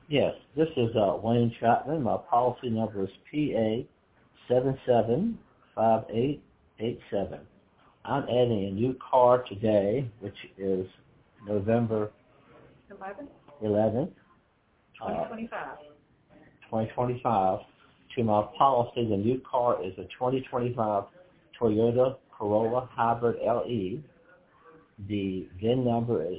Yes, this is Wayne Chapman. My policy number is PA775887. I'm adding a new car today, which is November 11th, 2025. To my policy, the new car is a 2025 Toyota Corolla Hybrid LE. The VIN number is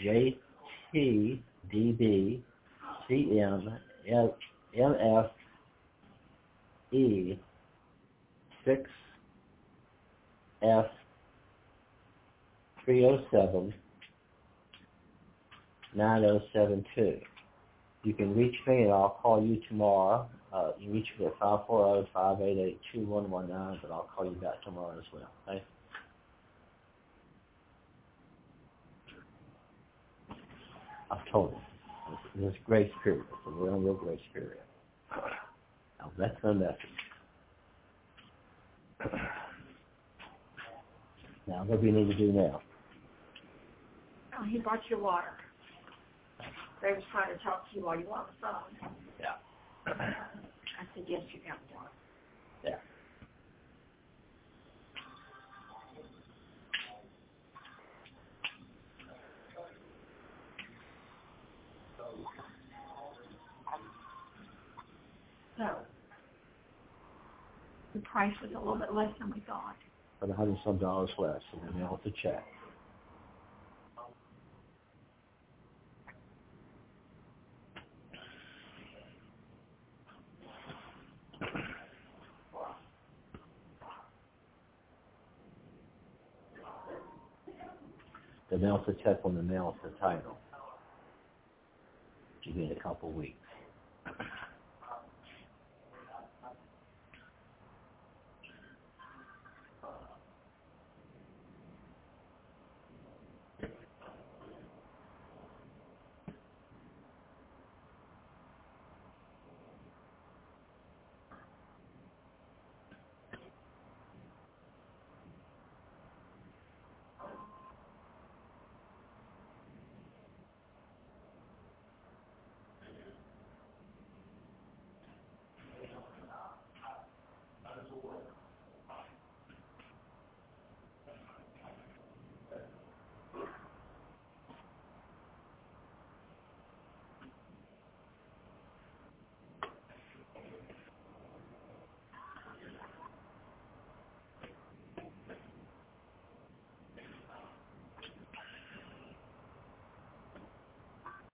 JTDB-CMFE6F307-9072. You can reach me and I'll call you tomorrow. You can reach me at 540-588-2119, but I'll call you back tomorrow as well. Okay? I've told him. This grace period. It's a real grace period. Now that's the message. Now, what do we need to do now? Oh, he brought you water. They was trying to talk to you while you were on the phone. Yeah. I said, yes, you got water. Yeah. So, the price was a little bit less than we thought. But $100 less, and then mail the check. The mail the check on the mail the title. Give me a couple weeks.